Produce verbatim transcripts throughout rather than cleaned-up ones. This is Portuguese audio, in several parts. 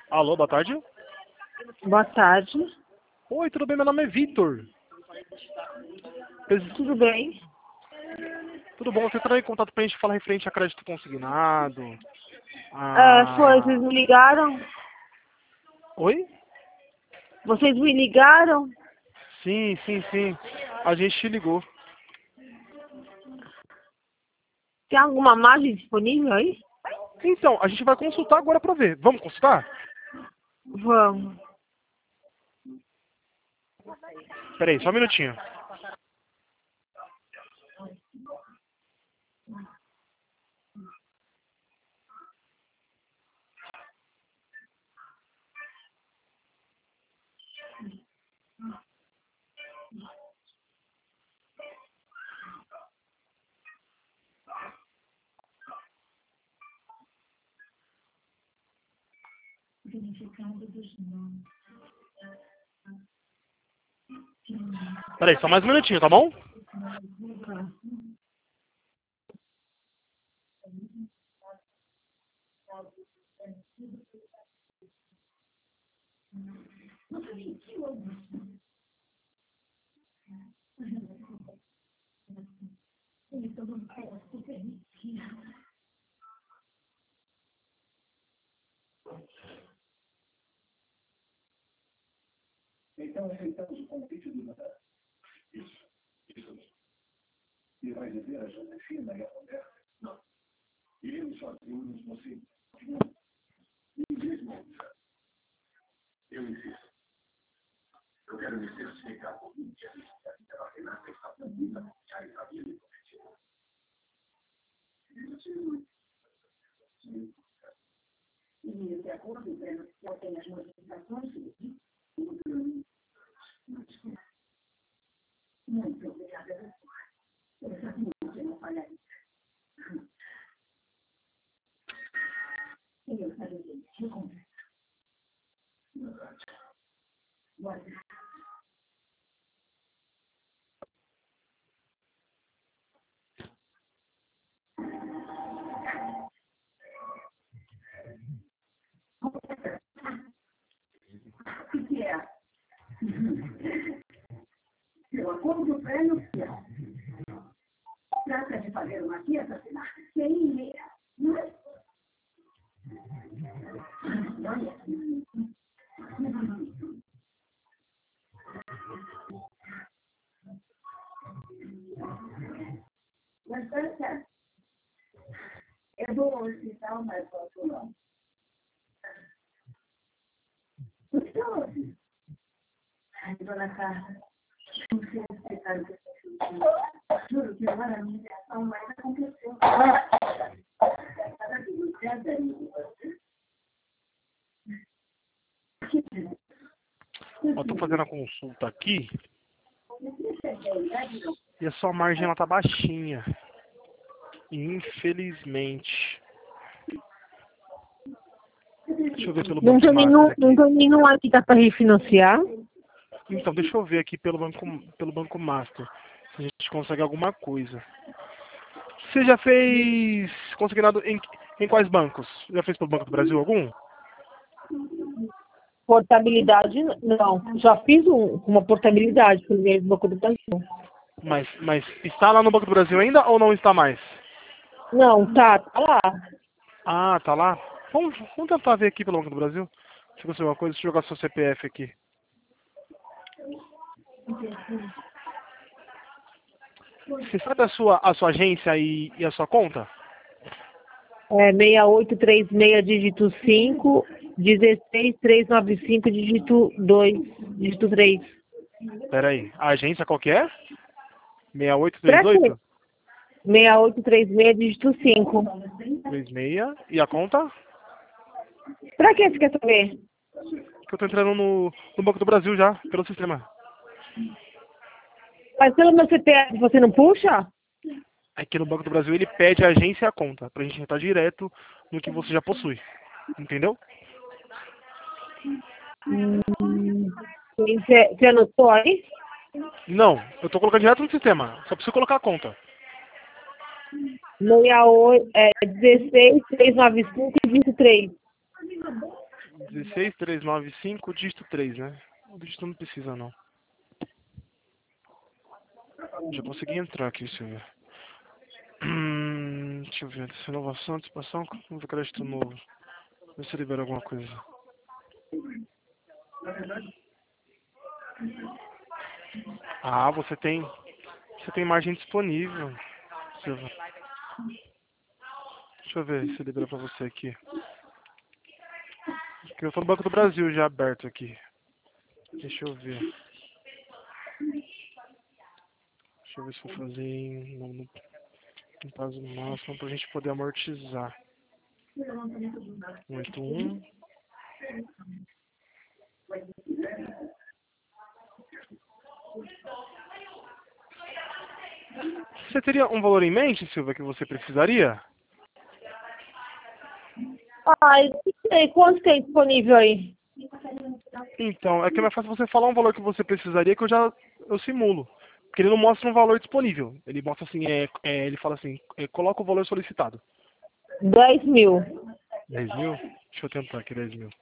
Alô, boa tarde. Boa tarde. Oi, tudo bem? Meu nome é Vitor. Presi- Tudo bem? Tudo bom? Você entrou em contato pra gente falar referente a crédito consignado? Ah, foi, vocês Ah... me ligaram? Oi? Vocês me ligaram? Sim, sim, sim. A gente te ligou. Tem alguma margem disponível aí? Então, a gente vai consultar agora pra ver. Vamos consultar? Vamos. Peraí, só um minutinho. Peraí, só mais um minutinho, tá bom? Seu acordo pré-nupcial trata de fazer uma fiesta sem meia, não é? Olha. Mas tá certo. Eu vou ao hospital, mas posso não. O que houve? Ai, dona Carla, não sei explicar o que eu fiz. Juro que agora a minha reação mais aconteceu. Cada vez que você Ó, tô fazendo a consulta aqui e a sua margem ela tá baixinha. Infelizmente. Deixa eu ver pelo Não Banco tem nenhum, Master não aqui. tem nenhum aí que dá pra refinanciar? Então, deixa eu ver aqui pelo Banco, pelo Banco Master. Se a gente consegue alguma coisa. Você já fez consignado em, em quais bancos? Já fez pelo Banco do Brasil algum? Portabilidade, não. Já fiz um- uma portabilidade pelo meio do Banco do Brasil. Mas, mas está lá no Banco do Brasil ainda ou não está mais? Não, tá, tá lá. Ah, tá lá? Vamos, vamos tentar ver aqui pelo Banco do Brasil. Se eu conseguir alguma coisa, deixa eu jogar seu C P F aqui. Você sabe a sua, a sua agência e, e a sua conta? É seis oito três seis, dígito cinco, dezesseis trezentos e noventa e cinco, dígito dois, dígito três. Pera aí. A agência qual que é? Pra quê? seis oito três oito? seis oito três seis, dígito cinco. três seis. E a conta? Pra que você quer saber? Que eu tô entrando no, no Banco do Brasil já, pelo sistema. Mas pelo meu C P F você não puxa? Aqui no Banco do Brasil ele pede a agência e a conta, pra gente entrar direto no que você já possui. Entendeu? Hum, Você você anotou aí? Não, eu tô colocando direto no sistema. Só preciso colocar a conta. seis oito, é, dezesseis trezentos e noventa e cinco, dígito três. dezesseis, trezentos e noventa e cinco, dígito três, né? O dígito não precisa, não. Já consegui entrar aqui, Silvia. Hum, deixa eu ver. Renovação, antecipação, vamos ver crédito novo. Ver se libera alguma coisa. Ah, você tem. Você tem margem disponível, Silvia. Deixa eu ver se libera pra você aqui. Porque eu tô no Banco do Brasil já aberto aqui. Deixa eu ver. Deixa eu ver se vou fazer em, no, no, no prazo máximo pra gente poder amortizar. oito um. Você teria um valor em mente, Silvia, que você precisaria? Ah, eu não sei. Quanto tem disponível aí? Então, é que é mais fácil você falar um valor que você precisaria que eu já eu simulo. Porque ele não mostra um valor disponível. Ele mostra assim, é, é, ele fala assim, é, coloca o valor solicitado. dez mil. dez mil? Deixa eu tentar aqui, dez mil.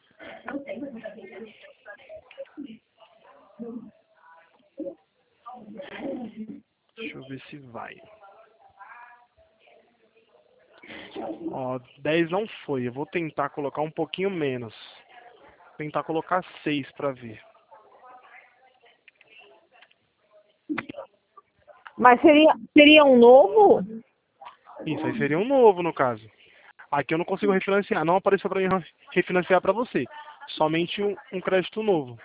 Deixa eu ver se vai. Ó, dez não foi. Eu vou tentar colocar um pouquinho menos. Tentar colocar seis pra ver. Mas seria, seria um novo? Isso aí seria um novo, no caso. Aqui eu não consigo refinanciar. Não apareceu pra mim refinanciar pra você. Somente um, um crédito novo.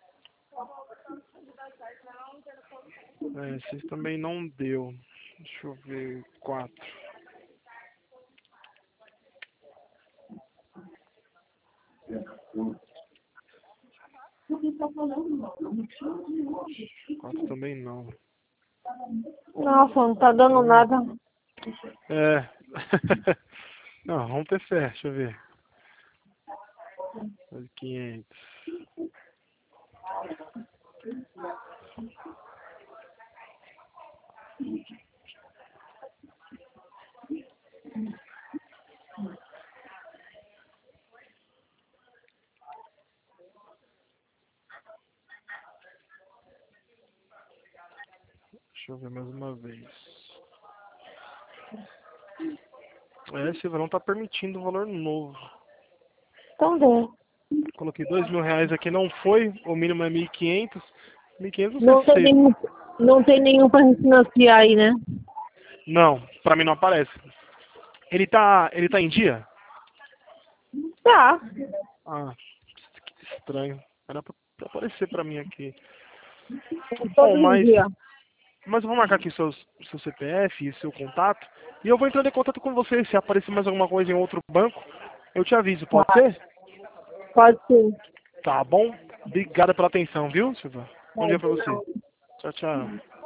É, esses também não deu. Deixa eu ver. Quatro. Quatro também não. Nossa, não tá dando nada. É. Não, vamos ter fé. Deixa eu ver. quinhentos. Deixa eu ver mais uma vez. É, esse não tá permitindo um valor novo. Então deu. Coloquei dois mil reais aqui, não foi. O mínimo é mil e quinhentos. mil e quinhentos Não não sei tem se... nenhum, não tem nenhum para refinanciar aí, né? Não, pra mim não aparece. Ele tá, ele tá em dia? Tá. Ah, que estranho. Era pra, pra aparecer pra mim aqui. Bom, Todo mas, dia. mas eu vou marcar aqui seus, seu C P F e seu contato. E eu vou entrando em contato com você. Se aparecer mais alguma coisa em outro banco, eu te aviso. Pode Tá. ser? Pode ser. Tá bom? Obrigada pela atenção, viu, Silva? Bom dia pra você. Tchau, tchau.